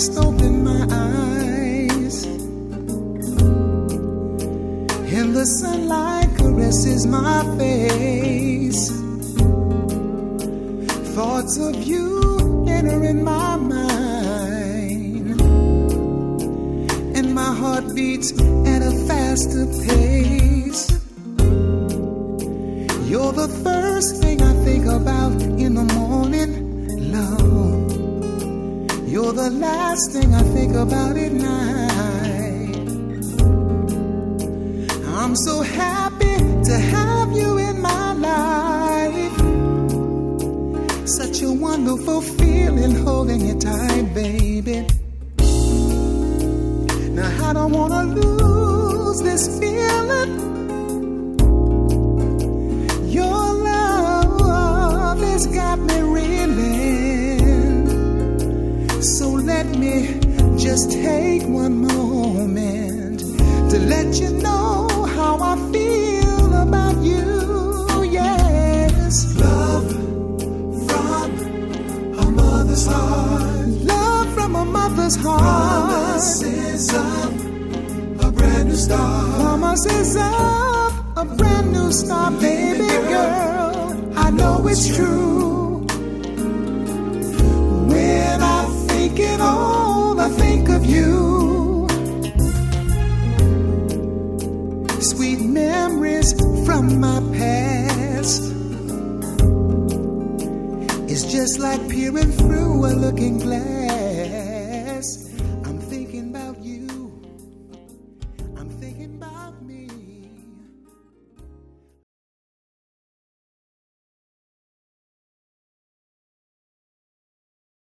first opened my eyes, and the sunlight caresses my face. Thoughts of you enter in my mind, and my heart beats at a faster pace. You're the first thing I think about in the morning, love. You're the last thing I think about at night. I'm so happy to have you in my life. Such a wonderful feeling holding you tight, baby. Now I don't wanna lose this feeling. Your love has got me reeling. So let me just take one moment to let you know how I feel about you. Yes, love from a mother's heart. Love from a mother's heart. Promises of a brand new start. Promises of a brand new start, baby girl. I know it's true. When I think it all, I think of you. Sweet memories from my past. It's just like peering through a looking glass.